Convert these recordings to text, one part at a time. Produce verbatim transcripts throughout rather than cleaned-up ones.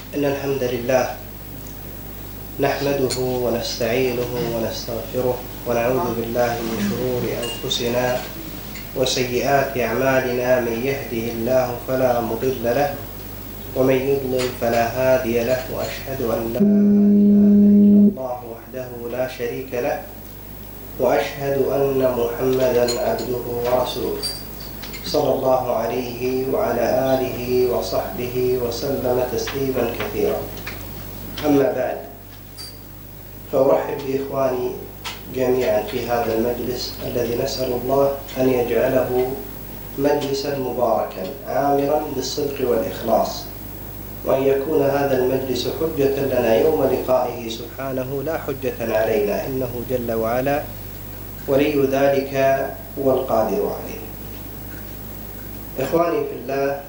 إن الحمد لله نحمده ونستعينه ونستغفره ونعوذ بالله من شرور أنفسنا وسيئات أعمالنا. من يهده الله فلا مضل له ومن يضلل فلا هادي له، وأشهد أن لا إله إلا الله وحده لا شريك له، وأشهد أن محمدا عبده ورسوله صلى الله عليه وعلى آله وصحبه وسلم تسليما كثيرا. أما بعد، فأرحب بإخواني جميعا في هذا المجلس الذي نسأل الله أن يجعله مجلسا مباركا عامرا بالصدق والإخلاص، وأن يكون هذا المجلس حجة لنا يوم لقائه سبحانه لا حجة علينا، إنه جل وعلا ولي ذلك والقادر عليه. إخواني في الله،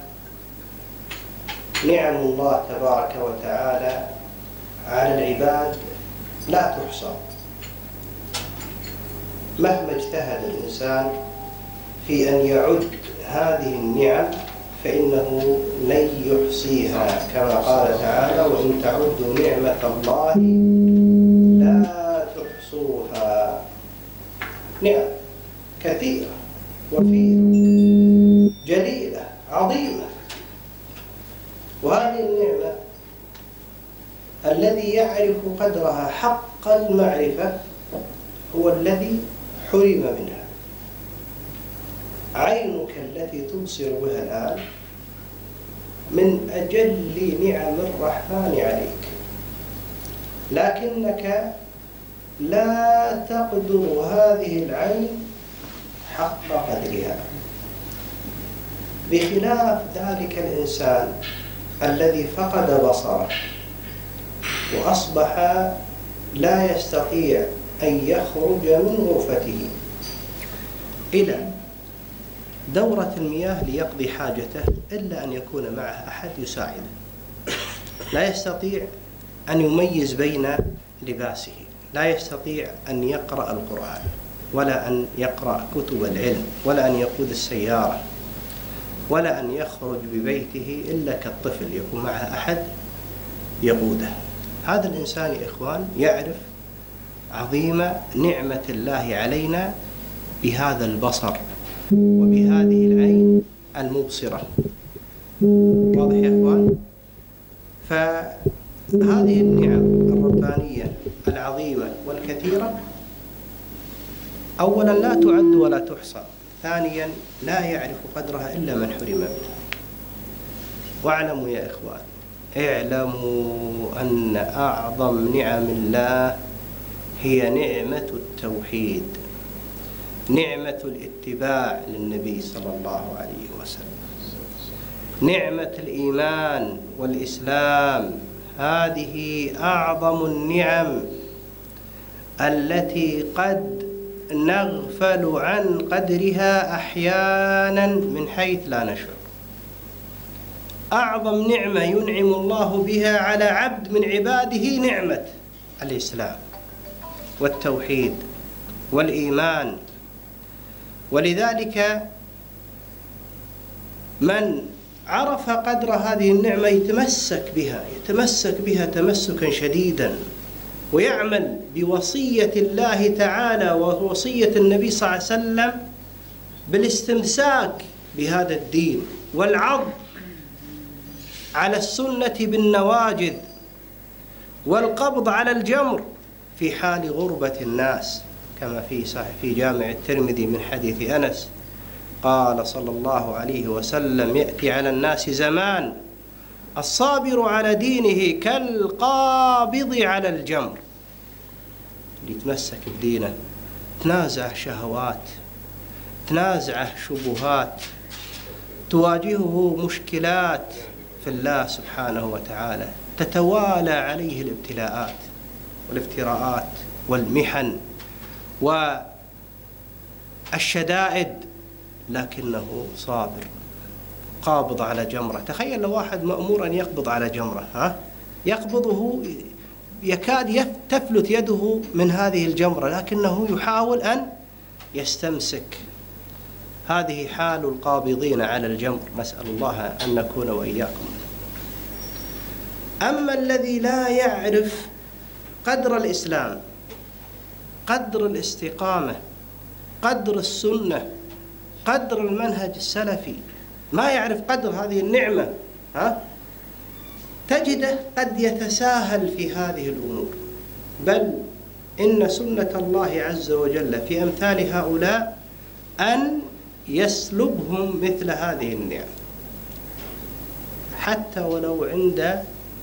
نعم الله تبارك وتعالى على العباد لا تحصى. مهما اجتهد الإنسان في أن يعد هذه النعم فإنه لن يحصيها، كما قال تعالى: وإن تعدوا نعمة الله لا تحصوها. نعم كثيرة وفيرة جليلة عظيمة، وهذه النعمة الذي يعرف قدرها حق المعرفة هو الذي حرم منها. عينك التي تبصر بها الآن من أجل نعم الرحمن عليك، لكنك لا تقدر هذه العين حق قدرها، بخلاف ذلك الإنسان الذي فقد بصره وأصبح لا يستطيع أن يخرج من غرفته إلى دورة المياه ليقضي حاجته إلا أن يكون معه أحد يساعده. لا يستطيع أن يميز بين لباسه، لا يستطيع أن يقرأ القرآن، ولا أن يقرأ كتب العلم، ولا أن يقود السيارة، ولا أن يخرج ببيته إلا كالطفل يكون معه أحد يقوده. هذا الإنسان يا إخوان يعرف عظيم نعمة الله علينا بهذا البصر وبهذه العين المبصرة. واضح يا إخوان؟ فهذه النعم الربانية العظيمة والكثيرة أولا لا تعد ولا تحصى، ثانيا لا يعرف قدرها إلا من حرم منها. واعلموا يا إخوان، اعلموا أن أعظم نعم الله هي نعمة التوحيد، نعمة الاتباع للنبي صلى الله عليه وسلم، نعمة الإيمان والإسلام. هذه أعظم النعم التي قد نغفل عن قدرها أحيانا من حيث لا نشعر. أعظم نعمة ينعم الله بها على عبد من عباده نعمة الإسلام والتوحيد والإيمان. ولذلك من عرف قدر هذه النعمة يتمسك بها يتمسك بها تمسكا شديدا، ويعمل بوصية الله تعالى ووصية النبي صلى الله عليه وسلم بالاستمساك بهذا الدين والعض على السنة بالنواجذ والقبض على الجمر في حال غربة الناس، كما في صحيح في جامع الترمذي من حديث أنس قال صلى الله عليه وسلم: يأتي على الناس زمان الصابر على دينه كالقابض على الجمر. اللي يتمسك بدينه تنازع شهوات، تنازعه شبهات، تواجهه مشكلات في الله سبحانه وتعالى، تتوالى عليه الابتلاءات والافتراءات والمحن والشدائد، لكنه صابر قابض على جمرة. تخيل لو واحد مأمور أن يقبض على جمرة، ها يقبضه يكاد تفلت يده من هذه الجمرة، لكنه يحاول أن يستمسك. هذه حال القابضين على الجمر، نسأل الله أن نكون وإياكم. أما الذي لا يعرف قدر الإسلام، قدر الاستقامة، قدر السنة، قدر المنهج السلفي، ما يعرف قدر هذه النعمة، ها؟ تجده قد يتساهل في هذه الأمور. بل إن سنة الله عز وجل في أمثال هؤلاء أن يسلبهم مثل هذه النعم، حتى ولو عند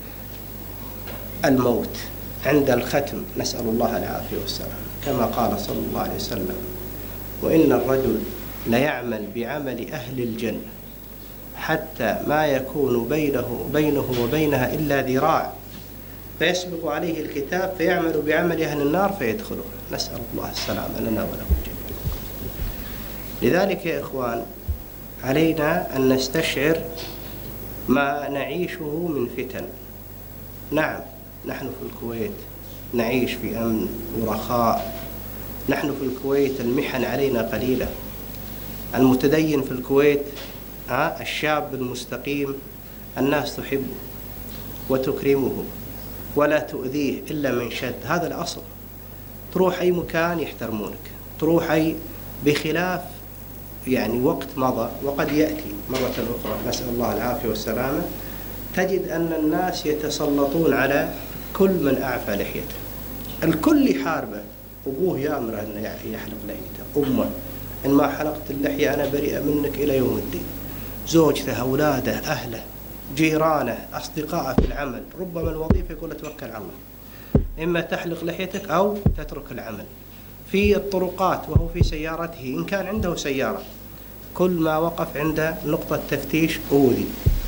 الموت، عند الختم، نسأل الله العافية والسلام، كما قال صلى الله عليه وسلم: وإن الرجل ليعمل بعمل أهل الجنة حتى ما يكون بينه بينه وبينها إلا ذراع، فيسبق عليه الكتاب فيعمل بعمل أهل النار فيدخلها، نسأل الله السلام لنا ولكم جميعا. لذلك يا إخوان، علينا أن نستشعر ما نعيشه من فتن. نعم، نحن في الكويت نعيش في أمن ورخاء، نحن في الكويت المحن علينا قليلة. المتدين في الكويت، الشاب المستقيم، الناس تحبه وتكرمه ولا تؤذيه إلا من شد، هذا الأصل. تروح أي مكان يحترمونك، تروح أي بخلاف يعني وقت مضى وقد يأتي مرة أخرى، نسأل الله العافية والسلامة، تجد أن الناس يتسلطون على كل من أعفى لحيته، الكل يحاربه، أبوه يأمره أن يحلق لحيته، أمه إن ما حلقت اللحية أنا بريئة منك إلى يوم الدين، زوجته، أولاده، أهله، جيرانه، أصدقائه في العمل، ربما الوظيفة يقول توكل على الله، إما تحلق لحيتك أو تترك العمل. في الطرقات وهو في سيارته إن كان عنده سيارة، كل ما وقف عند نقطة تفتيش أوذي،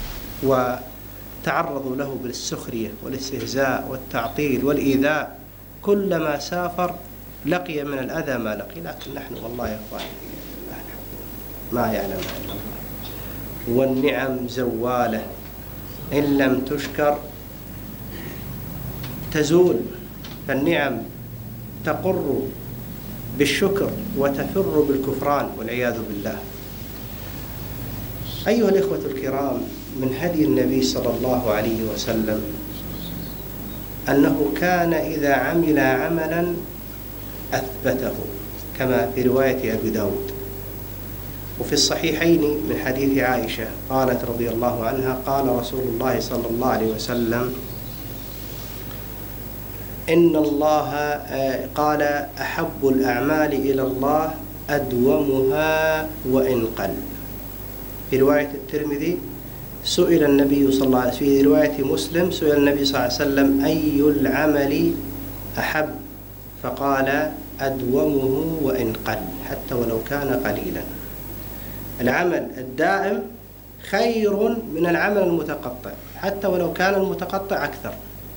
وتعرضوا له بالسخرية والاستهزاء والتعطيل والإيذاء، كلما سافر لقي من الأذى ما لقي. لكن نحن والله يا أخواني ما يعلم إلا الله، والنعم زوالة إن لم تشكر تزول، فالنعم تقر بالشكر وتفر بالكفران والعياذ بالله. أيها الإخوة الكرام، من هدي النبي صلى الله عليه وسلم أنه كان إذا عمل عملا أثبته، كما في رواية أبي داود. وفي الصحيحين من حديث عائشة قالت رضي الله عنها: قال رسول الله صلى الله عليه وسلم: إن الله قال أحب الأعمال إلى الله أدومها وإن قل. في رواية الترمذي سئل النبي صلى الله عليه وسلم، في رواية مسلم سئل النبي صلى الله عليه وسلم: أي العمل أحب؟ فقال: أدومه وإن قل، حتى ولو كان قليلا. العمل الدائم خير من العمل المتقطع، حتى ولو كان المتقطع أكثر.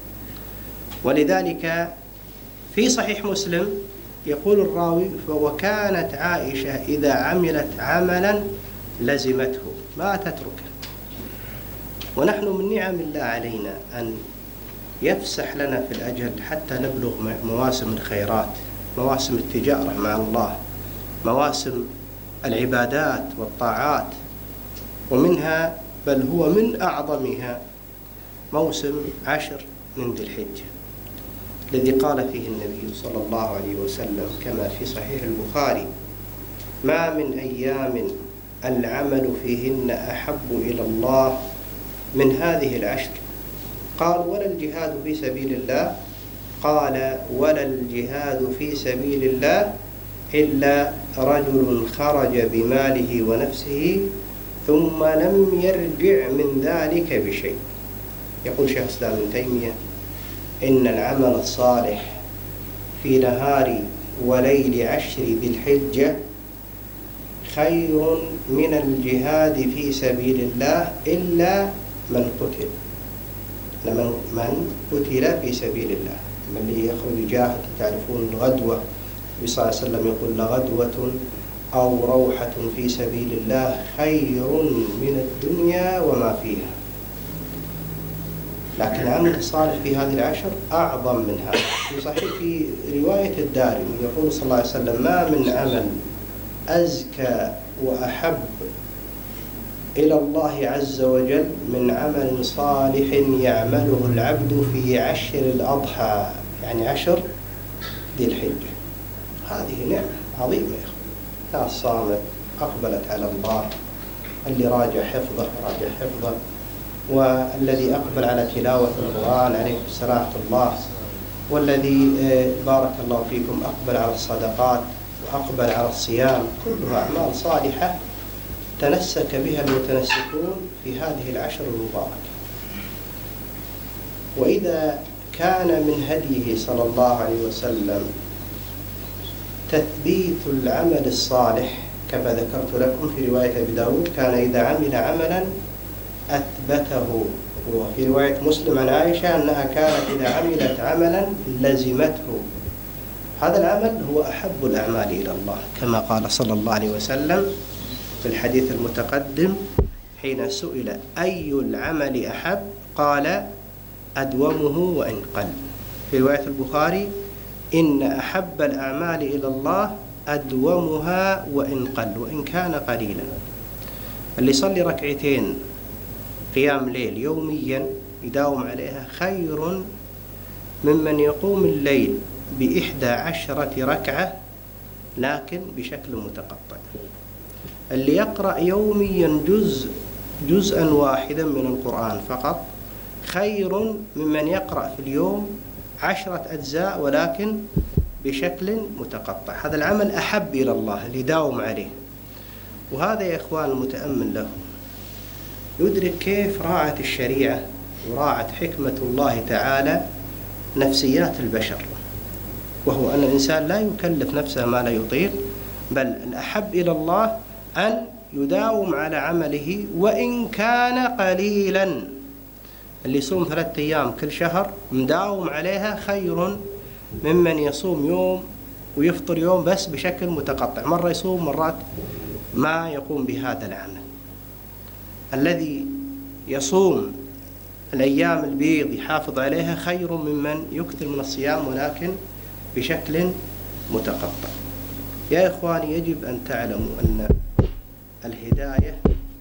ولذلك في صحيح مسلم يقول الراوي: وكانت عائشة إذا عملت عملا لزمته، ما تتركه. ونحن من نعم الله علينا أن يفسح لنا في الأجل حتى نبلغ مواسم الخيرات، مواسم التجارة مع الله، مواسم العبادات والطاعات. ومنها بل هو من أعظمها موسم عشر من ذي الحجة، الذي قال فيه النبي صلى الله عليه وسلم كما في صحيح البخاري: ما من أيام العمل فيهن أحب إلى الله من هذه العشر. قال: ولا الجهاد في سبيل الله؟ قال: ولا الجهاد في سبيل الله إلا رجل خرج بماله ونفسه ثم لم يرجع من ذلك بشيء. يقول شيخ الإسلام ابن تيمية: إن العمل الصالح في نهار وليل عشر ذي الحجة خير من الجهاد في سبيل الله إلا من قتل، لمن من قتل في سبيل الله، من اللي يخرج يجاهد. تعرفون الغدوة، النبي صلى الله عليه وسلم يقول: لغدوة أو روحة في سبيل الله خير من الدنيا وما فيها. لكن العمل الصالح في هذه العشر أعظم من هذا. في صحيح في رواية الدارمي يقول صلى الله عليه وسلم: ما من عمل أزكى وأحب إلى الله عز وجل من عمل صالح يعمله العبد في عشر الأضحى، يعني عشر ذي الحجة. هذه نعمة عظيمة يا أخوان. ناس صامت أقبلت على الله، اللي راجع حفظه راجع حفظه، والذي أقبل على تلاوة القرآن عليه الصلاة الله، والذي بارك الله فيكم أقبل على الصدقات وأقبل على الصيام، كلها أعمال صالحة تنسك بها المتنسكون في هذه العشر المباركة. وإذا كان من هديه صلى الله عليه وسلم تثبيت العمل الصالح كما ذكرت لكم في رواية أبي داود، كان إذا عمل عملا أثبته. وفي رواية مسلم عن عائشة أنها كانت إذا عملت عملا لزمته. هذا العمل هو أحب الأعمال إلى الله، كما قال صلى الله عليه وسلم في الحديث المتقدم حين سئل أي العمل أحب قال أدومه وإن قل. في رواية البخاري إن أحب الأعمال إلى الله أدومها وإن قل، وإن كان قليلا. اللي يصلي ركعتين قيام ليل يوميا يداوم عليها خير ممن يقوم الليل بإحدى عشرة ركعة لكن بشكل متقطع. اللي يقرأ يوميا جزء جزءا واحدا من القرآن فقط خير ممن يقرأ في اليوم عشرة أجزاء ولكن بشكل متقطع. هذا العمل أحب إلى الله اللي داوم عليه. وهذا يا إخوان المتأمل له يدرك كيف راعت الشريعة وراعت حكمة الله تعالى نفسيات البشر، وهو أن الإنسان لا يكلف نفسه ما لا يطيق، بل الأحب إلى الله أن يداوم على عمله وإن كان قليلا. اللي يصوم ثلاثة أيام كل شهر مداوم عليها خير ممن يصوم يوم ويفطر يوم بس بشكل متقطع، مرة يصوم مرات ما يقوم بهذا العمل. الذي يصوم الأيام البيض يحافظ عليها خير ممن يكثر من الصيام ولكن بشكل متقطع. يا إخواني، يجب أن تعلموا أن الهداية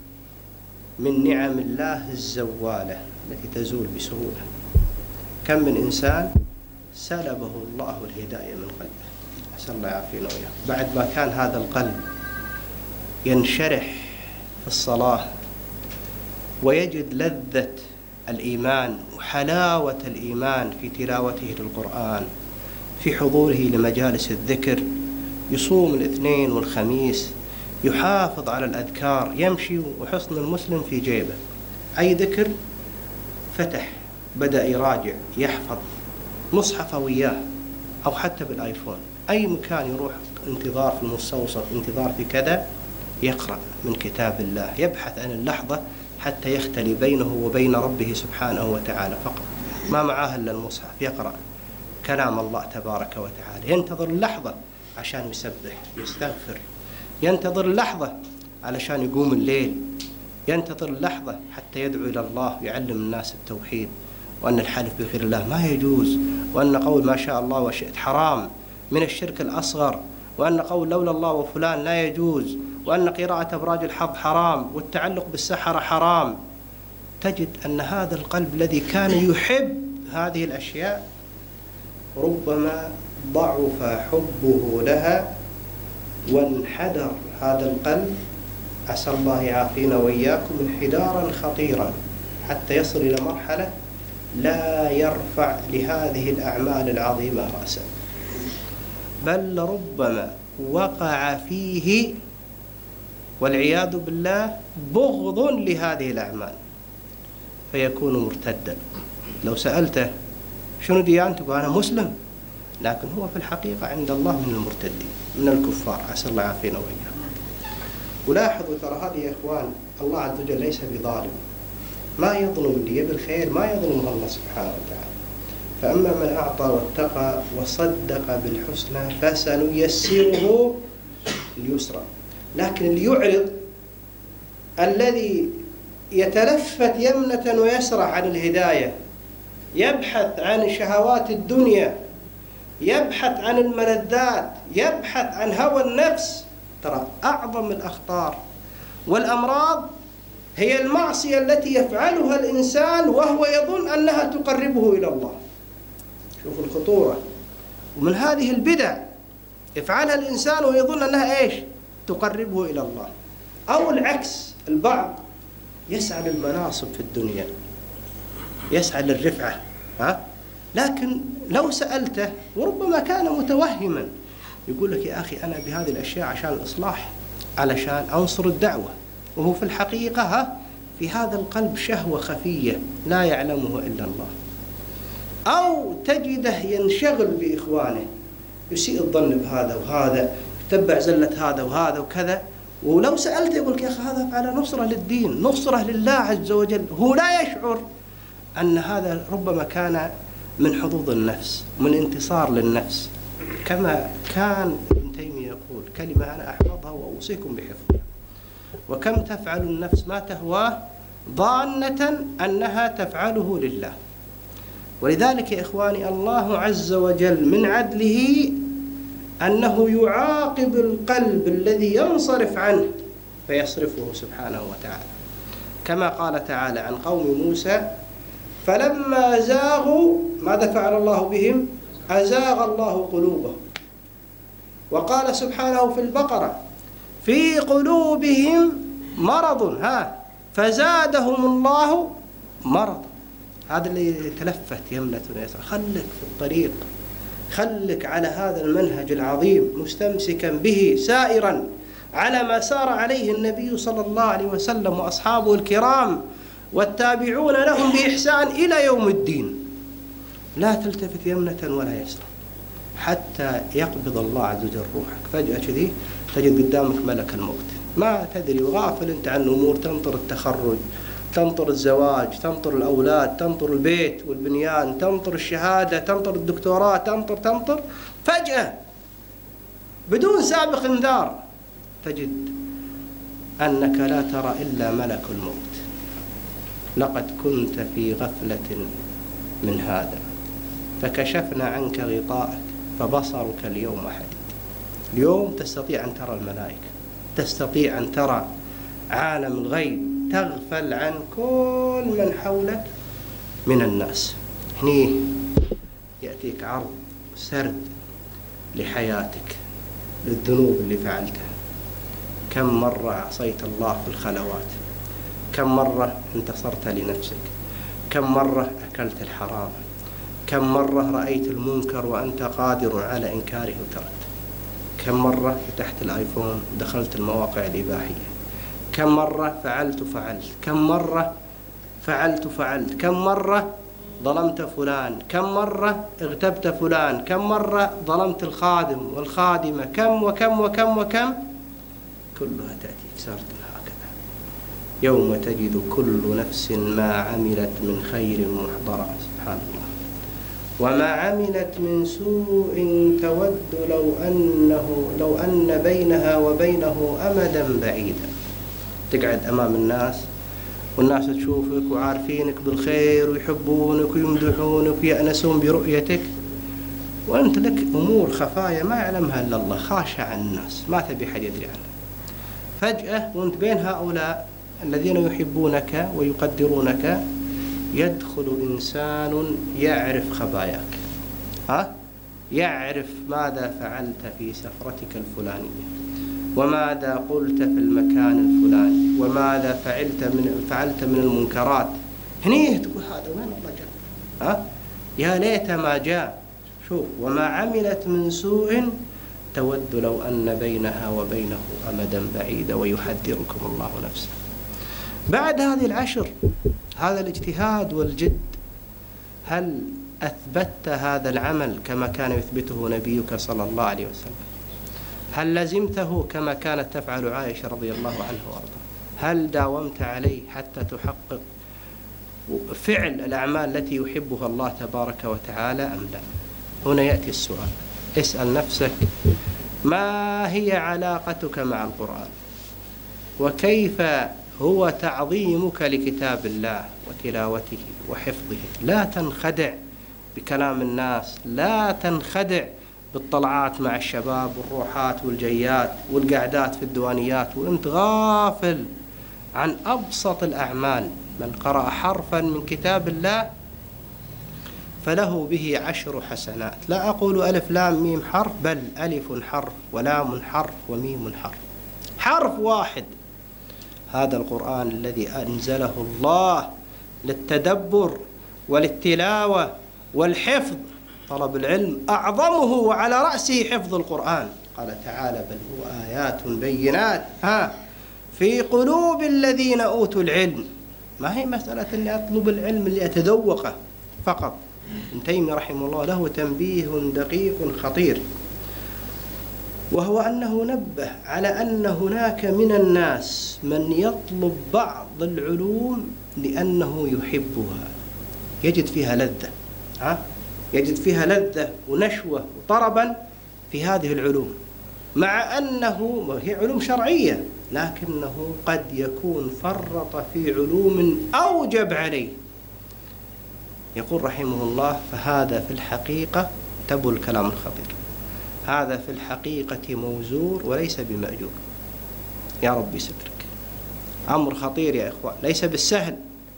من نعم الله الزوالة التي تزول بسهولة. كم من إنسان سلبه الله الهداية من قلبه، أسأل الله يعافينا وإياه، بعد ما كان هذا القلب ينشرح في الصلاة ويجد لذة الإيمان وحلاوة الإيمان في تلاوته للقرآن، في حضوره لمجالس الذكر، يصوم الاثنين والخميس، يحافظ على الأذكار، يمشي وحصن المسلم في جيبه، أي ذكر فتح بدأ يراجع يحفظ مصحف وياه أو حتى بالآيفون، أي مكان يروح انتظار في المستوصف، انتظار في كذا، يقرأ من كتاب الله، يبحث عن اللحظة حتى يختلي بينه وبين ربه سبحانه وتعالى فقط، ما معاه إلا المصحف، يقرأ كلام الله تبارك وتعالى، ينتظر اللحظة عشان يسبح يستغفر، ينتظر اللحظة علشان يقوم الليل، ينتظر اللحظة حتى يدعو إلى الله ويعلم الناس التوحيد، وأن الحلف بغير الله ما يجوز، وأن قول ما شاء الله وشئت حرام من الشرك الأصغر، وأن قول لولا الله وفلان لا يجوز، وأن قراءة أبراج الحظ حرام، والتعلق بالسحرة حرام. تجد أن هذا القلب الذي كان يحب هذه الأشياء ربما ضعف حبه لها وانحدر هذا القلب، عسى الله يعافينا وإياكم، انحدارا خطيرا حتى يصل إلى مرحلة لا يرفع لهذه الأعمال العظيمة رأسا، بل ربما وقع فيه والعياذ بالله بغض لهذه الأعمال فيكون مرتدا. لو سألته شنو ديانتك؟ أنا مسلم، لكن هو في الحقيقة عند الله من المرتدين من الكفار، عسى الله يعافينا وإياكم. ولاحظوا ترى هذه يا إخوان الله عز وجل ليس بظالم، ما يظلم اللي يبي الخير، ما يظلمه الله سبحانه وتعالى. فأما من أعطى واتقى وصدق بالحسنى فسنيسره اليسرى. لكن اللي يعرض، الذي يتلفت يمنة ويسرى عن الهداية، يبحث عن شهوات الدنيا، يبحث عن الملذات، يبحث عن هوى النفس، ترى أعظم الأخطار والأمراض هي المعصية التي يفعلها الإنسان وهو يظن أنها تقربه إلى الله. شوفوا الخطورة. ومن هذه البدع يفعلها الإنسان ويظن أنها إيش؟ تقربه إلى الله. أو العكس، البعض يسعى للمناصب في الدنيا، يسعى للرفعة، ها؟ لكن لو سألته وربما كان متوهما يقول لك يا أخي أنا بهذه الأشياء عشان الإصلاح، علشان أنصر الدعوة، وهو في الحقيقة ها في هذا القلب شهوة خفية لا يعلمه إلا الله. أو تجده ينشغل بإخوانه، يسيء الظن بهذا وهذا، يتبع زلة هذا وهذا وكذا، ولو سألته يقول لك يا أخي هذا على نصرة للدين، نصرة لله عز وجل. هو لا يشعر أن هذا ربما كان من حظوظ النفس، من انتصار للنفس. كما كان ابن تيمية يقول كلمة أنا أحفظها وأوصيكم بحفظها: وكم تفعل النفس ما تهواه ظانة أنها تفعله لله. ولذلك يا إخواني الله عز وجل من عدله أنه يعاقب القلب الذي ينصرف عنه فيصرفه سبحانه وتعالى، كما قال تعالى عن قوم موسى: فلما زاغوا ماذا فعل الله بهم؟ أزاغ الله قلوبهم. وقال سبحانه في البقرة: في قلوبهم مرض ها فزادهم الله مرض. هذا اللي تلفت يمنة ويسرى. خلك في الطريق، خلك على هذا المنهج العظيم مستمسكا به سائرا على ما سار عليه النبي صلى الله عليه وسلم وأصحابه الكرام والتابعون لهم بإحسان إلى يوم الدين. لا تلتفت يمنة ولا يسرى حتى يقبض الله عز وجل روحك. فجأة كذي تجد قدامك ملك الموت، ما تدري، وغافل أنت عن أمور، تنطر التخرج، تنطر الزواج، تنطر الأولاد، تنطر البيت والبنيان، تنطر الشهادة، تنطر الدكتوراه، تنطر تنطر فجأة بدون سابق انذار تجد أنك لا ترى إلا ملك الموت. لقد كنت في غفلة من هذا فكشفنا عنك غطاءك فبصرك اليوم حديد. اليوم تستطيع أن ترى الملائكة، تستطيع أن ترى عالم الغيب، تغفل عن كل من حولك من الناس. هني يأتيك عرض سرد لحياتك، للذنوب اللي فعلتها. كم مرة عصيت الله في الخلوات، كم مرة انتصرت لنفسك، كم مرة أكلت الحرام، كم مرة رأيت المنكر وأنت قادر على إنكاره وتركته، كم مرة فتحت الآيفون ودخلت المواقع الإباحية، كم مرة فعلت فعلت كم مرة فعلت فعلت كم مرة ظلمت فلان، كم مرة اغتبت فلان، كم مرة ظلمت الخادم والخادمة، كم وكم وكم وكم. كلها تأتيك سارة هكذا. يوم تجد كل نفس ما عملت من خير محضرا، سبحان الله، وما عملت من سوء تود لو أنه لو أن بينها وبينه أمدا بعيدا. تقعد أمام الناس والناس تشوفك وعارفينك بالخير ويحبونك ويمدحونك ويأنسون برؤيتك، وأنت لك أمور خفايا ما يعلمها إلا الله، خاشع عن الناس، ما تبي حد يدري عنها. فجأة وأنت بين هؤلاء الذين يحبونك ويقدرونك يدخل إنسان يعرف خباياك، ها؟ يعرف ماذا فعلت في سفرتك الفلانية، وماذا قلت في المكان الفلاني، وماذا فعلت من فعلت من المنكرات. هني تقول هذا وين الله جاء؟ ها؟ يا ليت ما جاء. شوف: وما عملت من سوء تود لو أن بينها وبينه أمدا بعيدا ويحذركم الله نفسه. بعد هذه العشر، هذا الاجتهاد والجد، هل أثبتت هذا العمل كما كان يثبته نبيك صلى الله عليه وسلم؟ هل لزمته كما كانت تفعل عائشة رضي الله عنها وارضاها؟ هل داومت عليه حتى تحقق فعل الأعمال التي يحبها الله تبارك وتعالى أم لا؟ هنا يأتي السؤال. اسأل نفسك: ما هي علاقتك مع القرآن؟ وكيف هو تعظيمك لكتاب الله وتلاوته وحفظه؟ لا تنخدع بكلام الناس، لا تنخدع بالطلعات مع الشباب والروحات والجيات والقعدات في الديوانيات وانت غافل عن أبسط الأعمال. من قرأ حرفا من كتاب الله فله به عشر حسنات. لا أقول ألف لام ميم حرف، بل ألف حرف ولام حرف وميم حرف، حرف واحد. هذا القرآن الذي أنزله الله للتدبر وللتلاوة والحفظ، طلب العلم أعظمه وعلى رأسه حفظ القرآن. قال تعالى: بل هو آيات بينات ها في قلوب الذين أوتوا العلم. ما هي مسألة أني أطلب العلم لأتذوقه فقط. ابن تيمية رحمه الله له تنبيه دقيق خطير، وهو أنه نبه على أن هناك من الناس من يطلب بعض العلوم لأنه يحبها، يجد فيها لذة، ها؟ يجد فيها لذة ونشوة وطربا في هذه العلوم، مع أنه هي علوم شرعية، لكنه قد يكون فرط في علوم أوجب عليه. يقول رحمه الله: فهذا في الحقيقة، تبو الكلام الخطير، هذا في الحقيقة موزور وليس بمأجور. يا ربي سترك، أمر خطير يا إخوان، ليس بالسهل.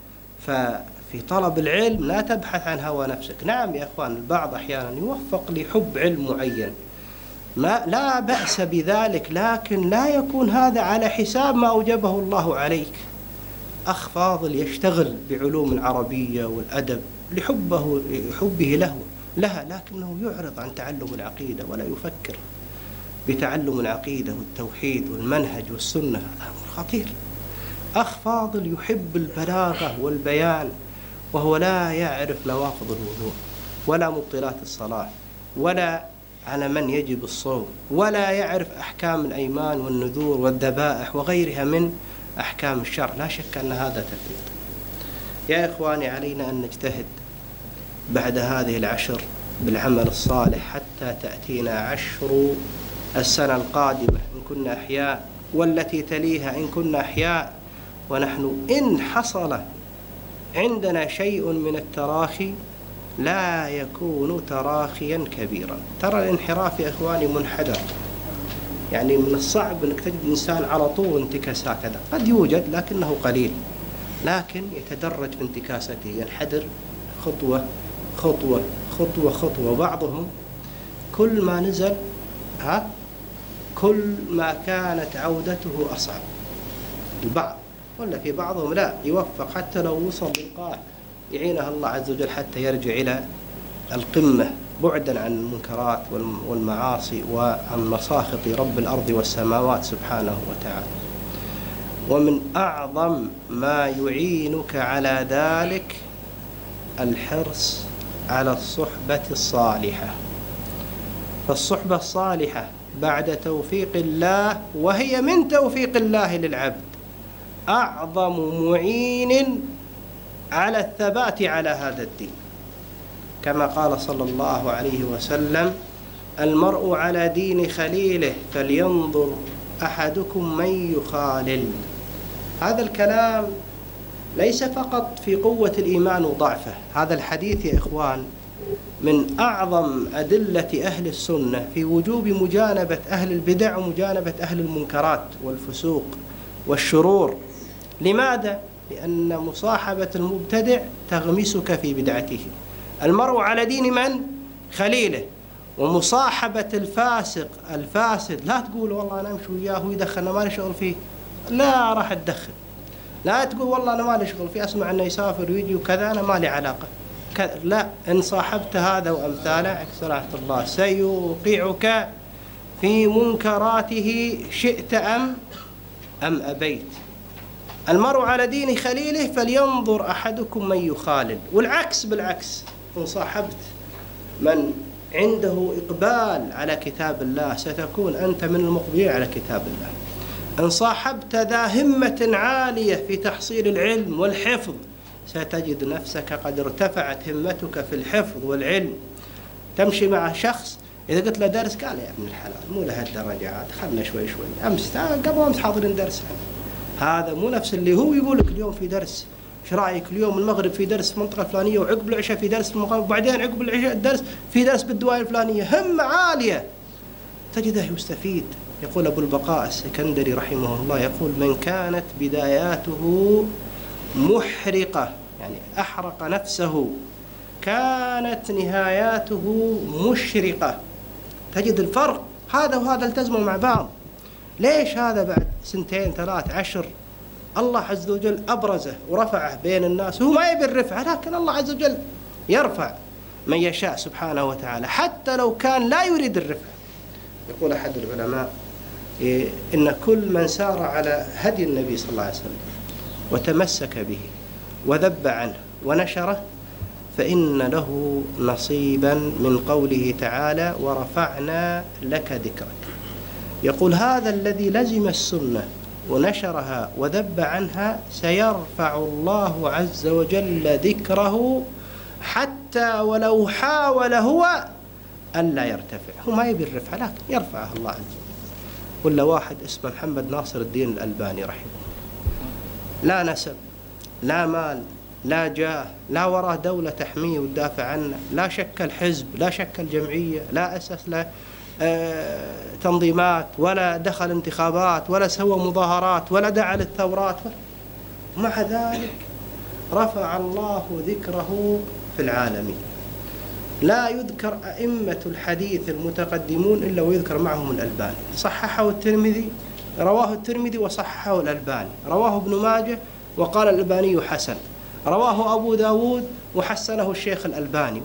ففي طلب العلم لا تبحث عن هوى نفسك. نعم يا إخوان، البعض أحيانا يوفق لحب علم معين، ما لا بأس بذلك، لكن لا يكون هذا على حساب ما أوجبه الله عليك. أخ فاضل يشتغل بعلوم العربية والأدب لحبه حبه له لها، لكنه يعرض عن تعلم العقيدة ولا يفكر بتعلم العقيدة والتوحيد والمنهج والسنة. هذا أمر خطير. أخ فاضل يحب البلاغة والبيان وهو لا يعرف نواقض الوضوء ولا مبطلات الصلاة ولا على من يجب الصوم ولا يعرف أحكام الأيمان والنذور والذبائح وغيرها من أحكام الشرع. لا شك أن هذا تفريط. يا إخواني، علينا أن نجتهد بعد هذه العشر بالعمل الصالح حتى تأتينا عشر السنة القادمة إن كنا أحياء، والتي تليها إن كنا أحياء، ونحن إن حصل عندنا شيء من التراخي لا يكون تراخيا كبيرا. ترى الانحراف يا إخواني منحدر، يعني من الصعب أنك تجد إنسان على طول انتكاس هكذا، قد يوجد لكنه قليل، لكن يتدرج في انتكاسته، ينحدر خطوة خطوة خطوة خطوة. بعضهم كل ما نزل ها كل ما كانت عودته أصعب. البعض ولا في بعضهم لا يوفق حتى لو وصل للقاع يعينه الله عز وجل حتى يرجع إلى القمة بعدا عن المنكرات والمعاصي وعن مساخط رب الأرض والسماوات سبحانه وتعالى. ومن أعظم ما يعينك على ذلك الحرص على الصحبة الصالحة. فالصحبة الصالحة بعد توفيق الله، وهي من توفيق الله للعبد، أعظم معين على الثبات على هذا الدين، كما قال صلى الله عليه وسلم: المرء على دين خليله فلينظر أحدكم من يخالل. هذا الكلام ليس فقط في قوة الإيمان وضعفه، هذا الحديث يا إخوان من أعظم أدلة أهل السنة في وجوب مجانبة أهل البدع ومجانبة أهل المنكرات والفسوق والشرور. لماذا؟ لأن مصاحبة المبتدع تغمسك في بدعته. المرء على دين من؟ خليله. ومصاحبة الفاسق الفاسد، لا تقول والله أنا أمشي وياه ويدخل، أنا ما لي شغل فيه، لا راح أتدخل. لا تقول والله أنا ما لي شغل فيه، أسمع أنه يسافر ويجي وكذا، أنا ما لي علاقة. لا، إن صاحبت هذا وأمثاله عكس رحمة الله سيوقعك في منكراته شئت أم أم أبيت. المرء على دين خليله فلينظر أحدكم من يخالل. والعكس بالعكس، إن صاحبت من عنده إقبال على كتاب الله ستكون أنت من المقبلين على كتاب الله. إن صاحبت ذا همة عالية في تحصيل العلم والحفظ ستجد نفسك قد ارتفعت همتك في الحفظ والعلم. تمشي مع شخص إذا قلت له درس قال يا ابن الحلال مو لهالدرجات، خلنا شوي شوي، أمس قبل أمس حاضرين درس. هذا مو نفس اللي هو يقول لك اليوم في درس، ايش رايك اليوم المغرب في درس في المنطقه الفلانيه، وعقب العشاء في درس في المقام، وبعدين عقب العشاء الدرس في درس بالدواء الفلانيه. همه عاليه تجده يستفيد يقول أبو البقاء السكندري رحمه الله، يقول: من كانت بداياته محرقة، يعني أحرق نفسه، كانت نهاياته مشرقة. تجد الفرق، هذا وهذا التزموا مع بعض. ليش هذا بعد سنتين ثلاث عشر الله عز وجل أبرزه ورفعه بين الناس؟ هو ما يبي الرفع، لكن الله عز وجل يرفع من يشاء سبحانه وتعالى حتى لو كان لا يريد الرفع. يقول أحد العلماء: إيه إن كل من سار على هدي النبي صلى الله عليه وسلم وتمسك به وذب عنه ونشره فإن له نصيبا من قوله تعالى: ورفعنا لك ذكرك. يقول: هذا الذي لزم السنة ونشرها وذب عنها سيرفع الله عز وجل ذكره حتى ولو حاول هو أن لا يرتفع. هو ما يبي الرفع لكن يرفعه الله عز وجل. ولا واحد اسمه محمد ناصر الدين الألباني رحمه الله، لا نسب لا مال لا جاه، لا وراه دولة تحميه وتدافع عنه، لا شكل حزب لا شكل جمعية، لا أسس له آه تنظيمات، ولا دخل انتخابات، ولا سوى مظاهرات، ولا دعا للثورات، ومع ذلك رفع الله ذكره في العالمين. لا يذكر أئمة الحديث المتقدمون إلا ويذكر معهم الألباني. صححه الترمذي، رواه الترمذي وصححه الألباني، رواه ابن ماجه وقال الألباني حسن، رواه أبو داود وحسنه الشيخ الألباني.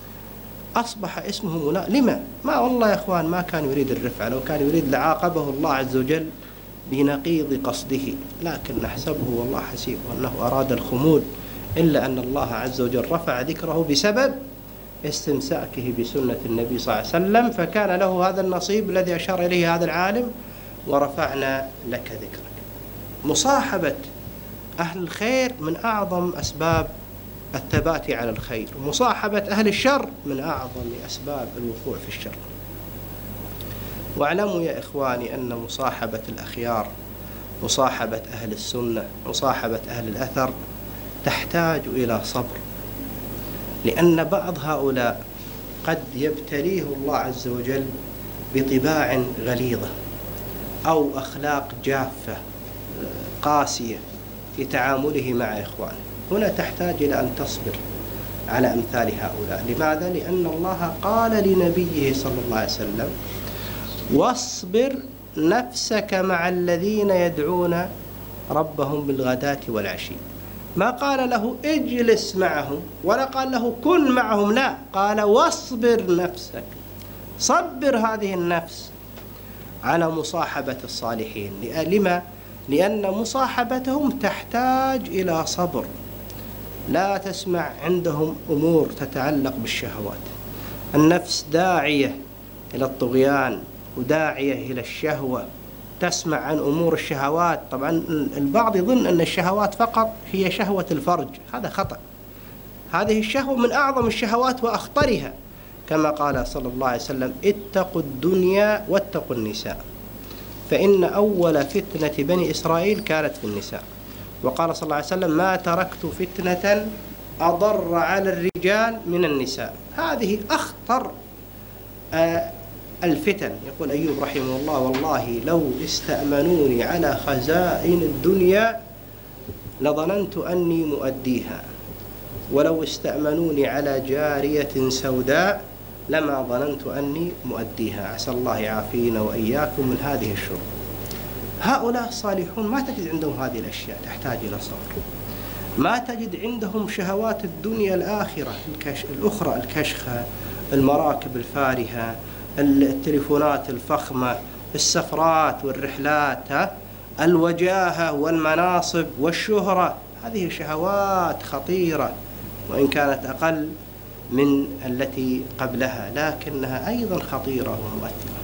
أصبح اسمه ملا. لما؟ ما والله يا إخوان ما كان يريد الرفع، لو كان يريد لعاقبه الله عز وجل بنقيض قصده، لكن نحسبه والله حسيب أنه أراد الخمول، إلا أن الله عز وجل رفع ذكره بسبب استمساكه بسنة النبي صلى الله عليه وسلم، فكان له هذا النصيب الذي أشار إليه هذا العالم: ورفعنا لك ذكرك. مصاحبة أهل الخير من أعظم أسباب الثبات على الخير، ومصاحبة أهل الشر من أعظم أسباب الوقوع في الشر. واعلموا يا إخواني أن مصاحبة الأخيار، مصاحبة أهل السنة، مصاحبة أهل الأثر تحتاج إلى صبر، لأن بعض هؤلاء قد يبتليه الله عز وجل بطباع غليظة أو أخلاق جافة قاسية في تعامله مع إخوانه. هنا تحتاج إلى أن تصبر على أمثال هؤلاء. لماذا؟ لأن الله قال لنبيه صلى الله عليه وسلم: واصبر نفسك مع الذين يدعون ربهم بالغداة والعشي. ما قال له اجلس معهم ولا قال له كن معهم، لا، قال واصبر نفسك. صبر هذه النفس على مصاحبة الصالحين. لما؟ لأن مصاحبتهم تحتاج إلى صبر. لا تسمع عندهم أمور تتعلق بالشهوات. النفس داعية إلى الطغيان وداعية إلى الشهوة، تسمع عن أمور الشهوات. طبعا البعض يظن أن الشهوات فقط هي شهوة الفرج، هذا خطأ. هذه الشهوة من أعظم الشهوات وأخطرها، كما قال صلى الله عليه وسلم: اتقوا الدنيا واتقوا النساء، فإن أول فتنة بني إسرائيل كانت في النساء. وقال صلى الله عليه وسلم: ما تركت فتنة أضر على الرجال من النساء. هذه أخطر آه الفتن. يقول أيوب رحمه الله: والله لو استأمنوني على خزائن الدنيا لظننت أني مؤديها، ولو استأمنوني على جارية سوداء لما ظننت أني مؤديها. عسى الله يعافينا وإياكم من هذه الشرور. هؤلاء الصالحون ما تجد عندهم هذه الأشياء، تحتاج إلى صبر. ما تجد عندهم شهوات الدنيا الآخرة الكش... الأخرى، الكشخة، المراكب الفارهة، التليفونات الفخمة، السفرات والرحلات، الوجاهة والمناصب والشهرة. هذه شهوات خطيرة وإن كانت أقل من التي قبلها، لكنها أيضا خطيرة ومؤثرة.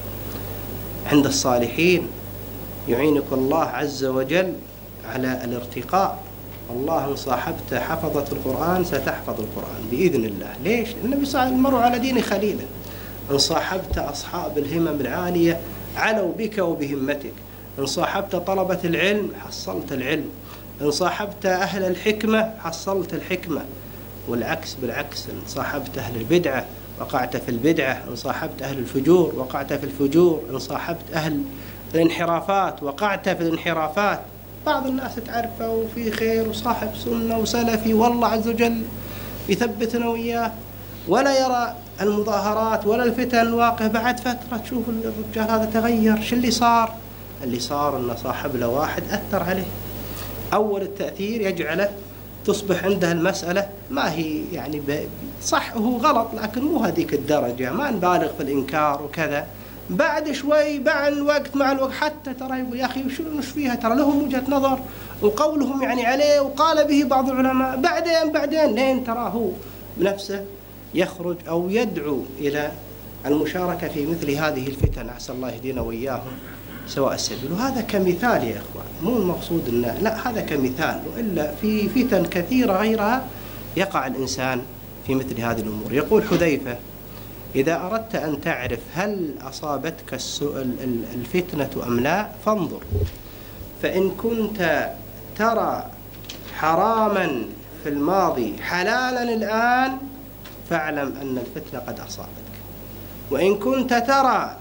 عند الصالحين يعينك الله عز وجل على الارتقاء. الله إن صاحبت حفظة القرآن ستحفظ القرآن بإذن الله. ليش؟ النبي صلى الله عليه وسلم: المرء على دين خليله. إن صاحبت أصحاب الهمم العالية علوا بك وبهمتك. إن صاحبت طلبة العلم حصلت العلم. إن صاحبت أهل الحكمة حصلت الحكمة. والعكس بالعكس، إن صاحبت أهل البدعة وقعت في البدعة. إن صاحبت أهل الفجور وقعت في الفجور. إن صاحبت أهل الانحرافات، وقعت في الانحرافات. بعض الناس تعرفه وفي خير وصاحب سنة وسلفي والله عز وجل يثبتنا وإياه، ولا يرى المظاهرات ولا الفتن الواقع. بعد فترة تشوف الرجال هذا تغير. شو اللي صار؟ اللي صار أنه صاحب له واحد أثر عليه. أول التأثير يجعله تصبح عنده المسألة ما هي يعني صح وهو غلط، لكن مو هذيك الدرجة، ما نبالغ في الإنكار وكذا. بعد شوي بعد الوقت مع الوقت حتى ترى يقول يا أخي شو مش فيها، ترى لهم وجهة نظر وقولهم يعني عليه وقال به بعض العلماء. بعدين بعدين لين ترى هو بنفسه يخرج أو يدعو إلى المشاركة في مثل هذه الفتن. عسى الله يهدينا وإياهم سواء السبيل. وهذا كمثال يا إخوان، مو المقصود إنه لا، هذا كمثال، وإلا في فتن كثيرة غيرها يقع الإنسان في مثل هذه الأمور. يقول حذيفة: إذا أردت أن تعرف هل أصابتك الفتنة أم لا فانظر، فإن كنت ترى حراما في الماضي حلالا الآن فاعلم أن الفتنة قد أصابتك، وإن كنت ترى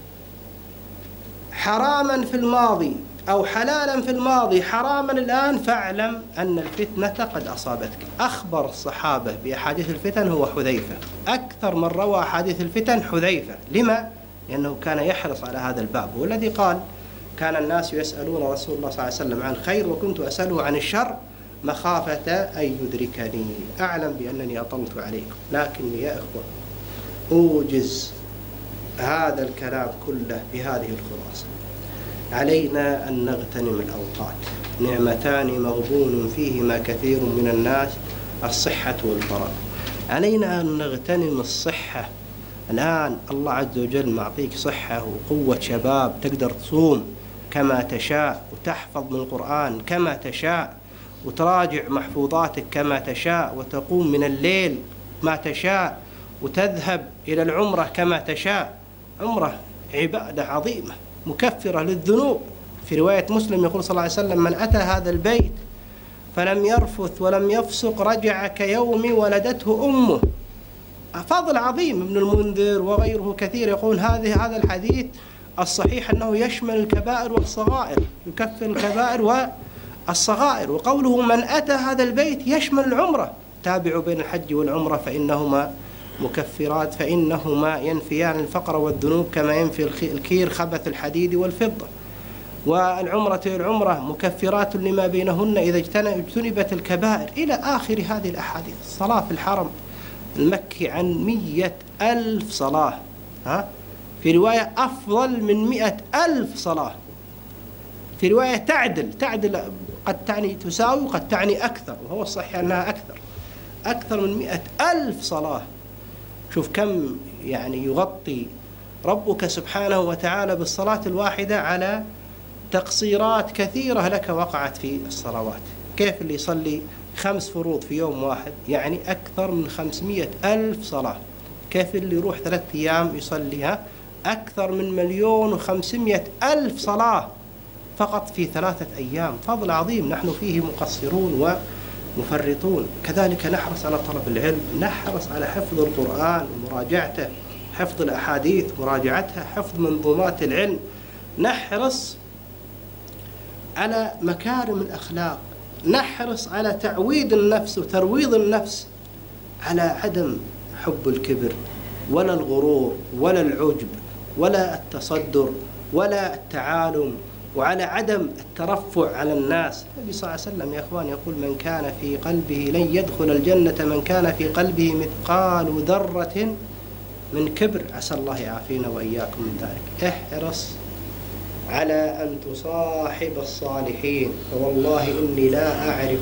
حراما في الماضي أو حلالا في الماضي حراما الآن فاعلم أن الفتنة قد أصابتك. أخبر الصحابة بأحاديث الفتن هو حذيفة، أكثر من روى أحاديث الفتن حذيفة. لما؟ لأنه كان يحرص على هذا الباب، هو الذي قال: كان الناس يسألون رسول الله صلى الله عليه وسلم عن الخير وكنت أسأله عن الشر مخافة أن يدركني. أعلم بأنني أطلت عليكم، لكني يا إخوة أوجز هذا الكلام كله بهذه الخلاصة: علينا أن نغتنم الأوقات، نعمتان مغبون فيهما كثير من الناس، الصحة والفراغ. علينا أن نغتنم الصحة. الآن الله عز وجل معطيك صحة وقوة شباب، تقدر تصوم كما تشاء وتحفظ من القرآن كما تشاء وتراجع محفوظاتك كما تشاء وتقوم من الليل ما تشاء وتذهب إلى العمرة كما تشاء. عمرة عبادة عظيمة مكفرة للذنوب. في رواية مسلم يقول صلى الله عليه وسلم: من أتى هذا البيت فلم يرفث ولم يفسق رجع كيوم ولدته أمه. فضل عظيم. ابن المنذر وغيره كثير يقول هذه هذا الحديث الصحيح أنه يشمل الكبائر والصغائر، يكفر الكبائر والصغائر. وقوله من أتى هذا البيت يشمل العمرة. تابعوا بين الحج والعمرة فإنهما مكفرات، فإنهما ينفيان الفقر والذنوب كما ينفي الكير خبث الحديد والفضة. والعمرة العمرة مكفرات لما بينهن إذا اجتنبت الكبائر، إلى آخر هذه الأحاديث. الصلاة في الحرم المكي عن مئة ألف صلاة، ها؟ في رواية أفضل من مئة ألف صلاة، في رواية تعدل تعدل قد تعني تساوي وقد تعني أكثر، وهو الصحيح أنها أكثر أكثر من مئة ألف صلاة. شوف كم يعني يغطي ربك سبحانه وتعالى بالصلاة الواحدة على تقصيرات كثيرة لك وقعت في الصلوات. كيف اللي يصلي خمس فروض في يوم واحد يعني أكثر من خمسمئة ألف صلاة؟ كيف اللي يروح ثلاث أيام يصليها أكثر من مليون وخمسمئة ألف صلاة فقط في ثلاثة أيام؟ فضل عظيم نحن فيه مقصرون ومفرطون. كذلك نحرص على طلب العلم، نحرص على حفظ القرآن ومراجعته، حفظ الأحاديث مراجعتها، حفظ منظومات العلم، نحرص على مكارم الأخلاق، نحرص على تعويد النفس وترويض النفس على عدم حب الكبر ولا الغرور ولا العجب ولا التصدر ولا التعالم، وعلى عدم الترفع على الناس. النبي صلى الله عليه وسلم يا أخوان يقول: من كان في قلبه لن يدخل الجنة من كان في قلبه مثقال ذرة من كبر. عسى الله يعافينا وإياكم من ذلك. احرص على أن تصاحب الصالحين، فوالله إني لا أعرف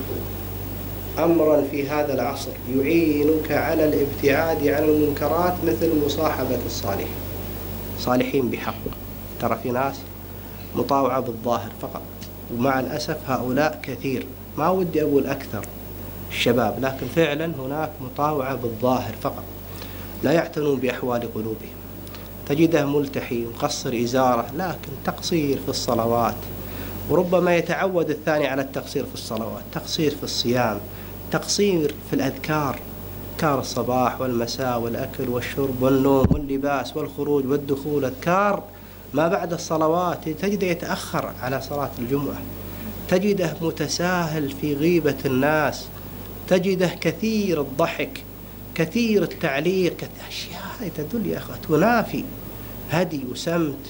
أمرا في هذا العصر يعينك على الابتعاد عن المنكرات مثل مصاحبة الصالحين. صالحين بحق. ترى في ناس مطاوعة بالظاهر فقط، ومع الأسف هؤلاء كثير، ما ودي أقول أكثر الشباب، لكن فعلا هناك مطاوعة بالظاهر فقط، لا يعتنون بأحوال قلوبهم. تجده ملتحي مقصر إزارة لكن تقصير في الصلوات، وربما يتعود الثاني على التقصير في الصلوات، تقصير في الصيام، تقصير في الأذكار، أذكار الصباح والمساء والأكل والشرب والنوم واللباس والخروج والدخول، أذكار ما بعد الصلوات تجده يتأخر على صلاة الجمعة، تجده متساهل في غيبة الناس، تجده كثير الضحك، كثير التعليق، أشياء تدل يا أخوة تنافي هدي وسمت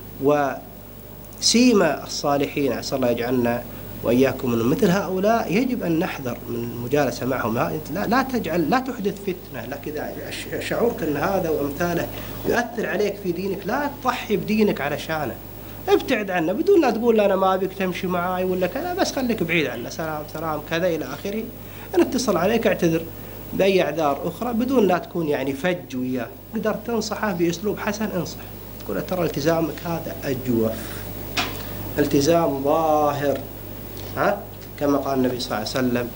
وسيمة الصالحين. أسأل الله يجعلنا وإياكم من مثل هؤلاء. يجب أن نحذر من المجالسة معهم. لا, لا تجعل لا تحدث فتنة، لكن إذا شعرت أن هذا وأمثاله يؤثر عليك في دينك لا تضحي بدينك علشانه، ابتعد عنه بدون لا تقول أنا ما أبيك تمشي معاي ولا كذا، بس خليك بعيد عنه، سلام سلام كذا إلى آخره. أنا اتصل عليك اعتذر بأي أعذار أخرى بدون لا تكون يعني فج وياه. قدرت تنصحه بأسلوب حسن انصح، تقول ترى التزامك هذا أجوف، التزام ظاهر، ها كما قال النبي صلى الله عليه وسلم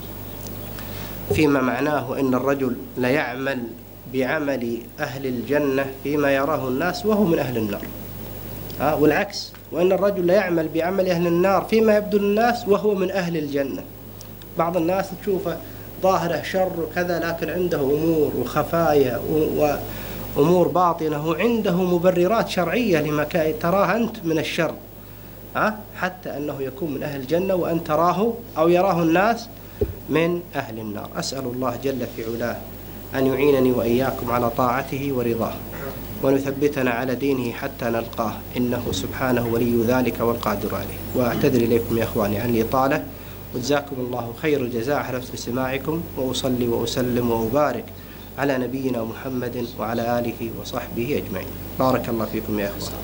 فيما معناه إن الرجل لا يعمل بعمل أهل الجنة فيما يراه الناس وهو من أهل النار، ها والعكس، وإن الرجل لا يعمل بعمل أهل النار فيما يبدو للناس وهو من أهل الجنة. بعض الناس تشوفه ظاهره شر وكذا لكن عنده أمور وخفايا وأمور باطنة وعنده مبررات شرعية لما تراه أنت من الشر، ها حتى أنه يكون من أهل الجنة وأن تراه أو يراه الناس من أهل النار. أسأل الله جل في علاه أن يعينني وإياكم على طاعته ورضاه، ونثبتنا على دينه حتى نلقاه، إنه سبحانه ولي ذلك والقادر عليه. وأعتذر إليكم يا أخواني عن الإطالة، وجزاكم الله خير الجزاء على حسن استماعكم، وأصلي وأسلم وأبارك على نبينا محمد وعلى آله وصحبه أجمعين. بارك الله فيكم يا أخوان.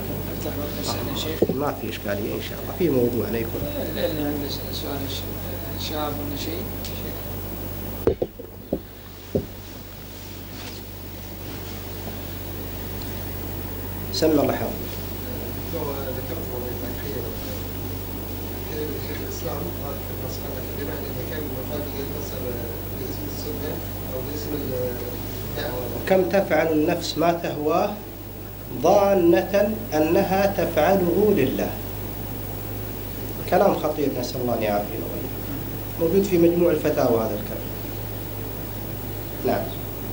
ما في إشكالية إن شاء الله. في موضوع عليكم سؤال شاب ولا شيء؟ سمى الله حفظه. ذكرت والله الحين شيخ الإسلام هذا المسألة بما أن كان مبادئ المسألة باسم السنة أو باسم الدعوة. كم تفعل النفس ما تهواه ظانة أنها تفعله لله. كلام خطير نسأل الله أن يعافينا وإياكم، موجود في مجموع الفتاوى هذا الكلام. نعم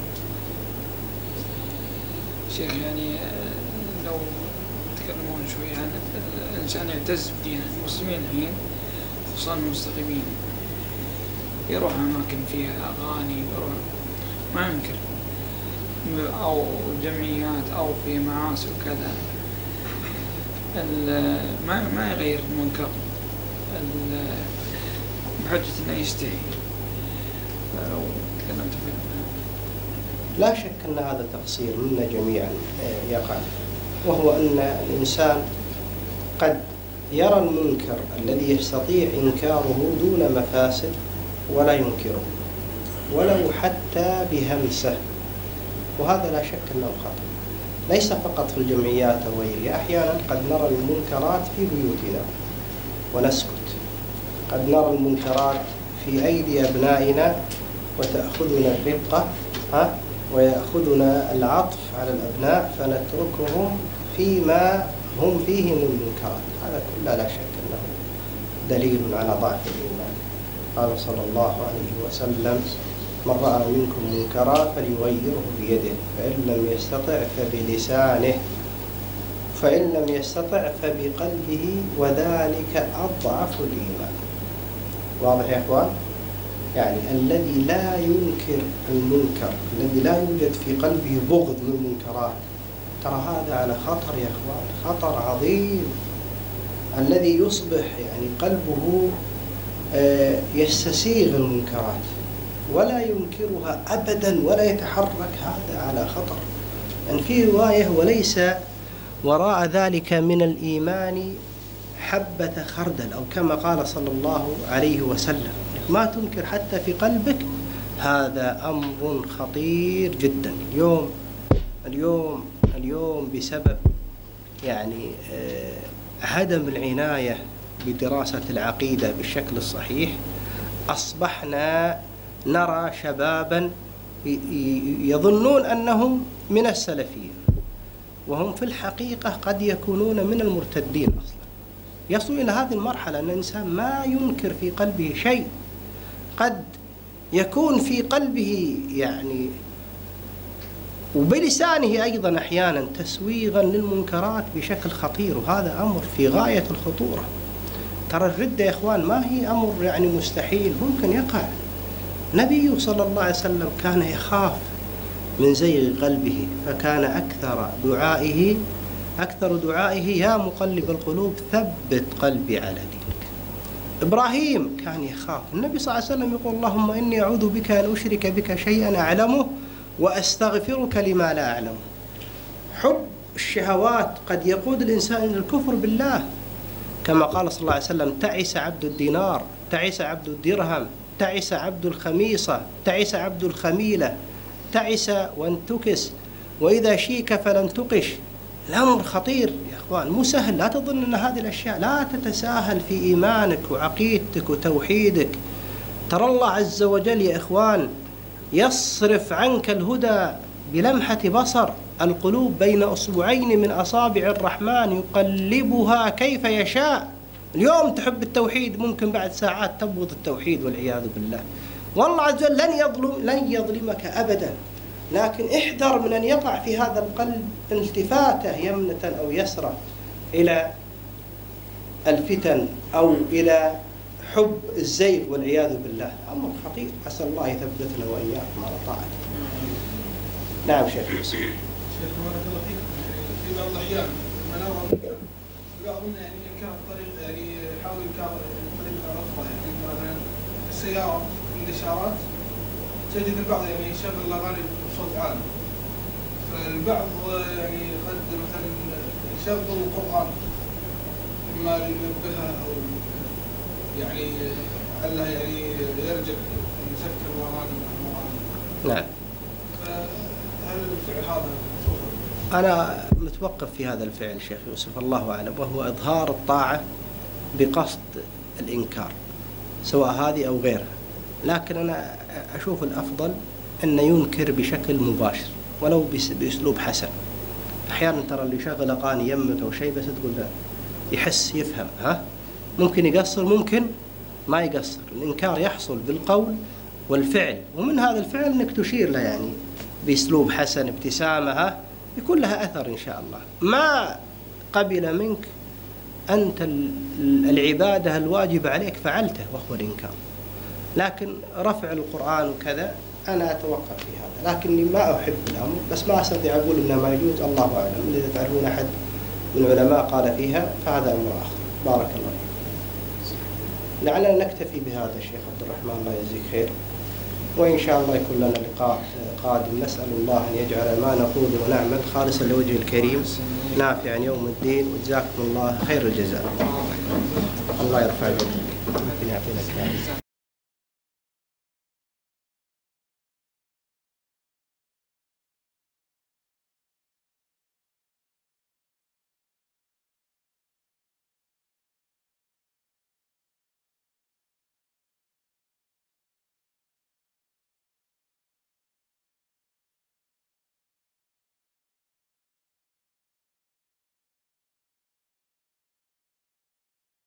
شيخ، يعني لو تكلمون شوي عن الإنسان يعتز بدينه، المسلمين الحين خصوصا المستقيمين يروح أماكن فيها أغاني ويروح ما ينكر، أو جمعيات أو في معاصي وكذا، ما ما يغير المنكر بحجة أنه يستحي. لو تكلمت في لا شك أن هذا تقصير منا جميعا يقع، وهو أن الإنسان قد يرى المنكر الذي يستطيع إنكاره دون مفاسد ولا ينكره ولو حتى بهمسة، وهذا لا شك أنه خطأ. ليس فقط في الجمعيات وغيرها، أحيانا قد نرى المنكرات في بيوتنا ونسكت، قد نرى المنكرات في أيدي أبنائنا وتأخذنا الرقة ها ويأخذنا العطف على الأبناء فنتركهم فيما هم فيه من المنكرات. هذا كله لا شك أنه دليل على ضعف الإيمان. قال صلى الله عليه وسلم: من رأى منكم منكرا فليغيره بيده، فإن لم يستطع فبلسانه، فإن لم يستطع فبقلبه، وذلك أضعف الإيمان. واضح يا أخوان؟ يعني الذي لا ينكر المنكر، الذي لا يوجد في قلبه بغض للمنكرات، ترى هذا على خطر يا أخوان، خطر عظيم. الذي يصبح يعني قلبه يستسيغ المنكرات ولا ينكرها أبدا ولا يتحرك، هذا على خطر. يعني في رواية: وليس وراء ذلك من الإيمان حبة خردل، أو كما قال صلى الله عليه وسلم. ما تنكر حتى في قلبك، هذا أمر خطير جدا. اليوم اليوم اليوم بسبب يعني عدم العناية بدراسة العقيدة بالشكل الصحيح، أصبحنا نرى شبابا يظنون أنهم من السلفيين، وهم في الحقيقة قد يكونون من المرتدين أصلا. يصل إلى هذه المرحلة أن الإنسان ما ينكر في قلبه شيء، قد يكون في قلبه يعني وبلسانه أيضا أحيانا تسويغا للمنكرات بشكل خطير، وهذا أمر في غاية الخطورة. ترى الردة يا إخوان ما هي أمر يعني مستحيل، ممكن يقع. نبي صلى الله عليه وسلم كان يخاف من زيغ قلبه، فكان أكثر دعائه أكثر دعائه يا مقلب القلوب ثبت قلبي على دينك. إبراهيم كان يخاف، النبي صلى الله عليه وسلم يقول اللهم إني أعوذ بك أن أشرك بك شيئا أعلمه وأستغفرك لما لا أعلمه. حب الشهوات قد يقود الإنسان إلى الكفر بالله، كما قال صلى الله عليه وسلم تعس عبد الدينار، تعس عبد الدرهم، تعس عبد الخميصة، تعس عبد الخميلة، تعس وانتكس، وإذا شيك فلن تقش. الأمر خطير يا إخوان، مو سهل. لا تظن أن هذه الأشياء، لا تتساهل في إيمانك وعقيدتك وتوحيدك. ترى الله عز وجل يا إخوان يصرف عنك الهدى بلمحة بصر. القلوب بين أصبعين من أصابع الرحمن يقلبها كيف يشاء. اليوم تحب التوحيد، ممكن بعد ساعات تبغض التوحيد والعياذ بالله. والله عز وجل لن يظلم لن يظلمك أبدا، لكن احذر من أن يقع في هذا القلب التفاتة يمنة أو يسرى إلى الفتن أو إلى حب الزيغ والعياذ بالله. أمر خطير، أسأل الله يثبتنا وإياكم على طاعته. نعم شيخ يوسف. شيخ بارك الله فيك. في بعض الأحيان من أرى بعض منا يعني ينكر الطريق، يعني يحاول ينكر الطريق الأخرى، يعني مثلا السيارة الإشارات تجد البعض يعني يشغل الأغاني بصوت عالي، فالبعض يعني قد مثلا يشغل القرآن إما لينبهها أو يعني علها يعني يرجع يسكر الأغاني. نعم. فهل الفعل هذا؟ أنا متوقف في هذا الفعل شيخ يوسف، الله أعلم، وهو إظهار الطاعة بقصد الإنكار سواء هذه أو غيرها. لكن أنا أشوف الأفضل أن ينكر بشكل مباشر ولو بأسلوب حسن. أحيانا ترى اللي يشغل أغاني يمك أو شيء بس تقول له يحس يفهم، ها ممكن يقصر ممكن ما يقصر. الإنكار يحصل بالقول والفعل، ومن هذا الفعل أنك تشير له يعني بأسلوب حسن، ابتسامة، ها يكون لها أثر إن شاء الله. ما قبل منك أنت العبادة الواجبة عليك فعلته وهو الإنكار، لكن رفع القرآن وكذا أنا أتوقف في هذا، لكني ما أحب الأمر، بس ما أستطيع أقول إنه ما يجوز، الله أعلم. إذا تعرفون أحد من العلماء قال فيها فهذا أمر آخر. بارك الله فيك. لعلنا نكتفي بهذا الشيخ عبد الرحمن، الله يجزيك خير، وإن شاء الله يكون لنا لقاء قادم. نسأل الله أن يجعل ما نقول ونعمل خالصا لوجه الكريم نافعا يوم الدين، وجزاكم الله خير الجزاء. الله يرفع بكم.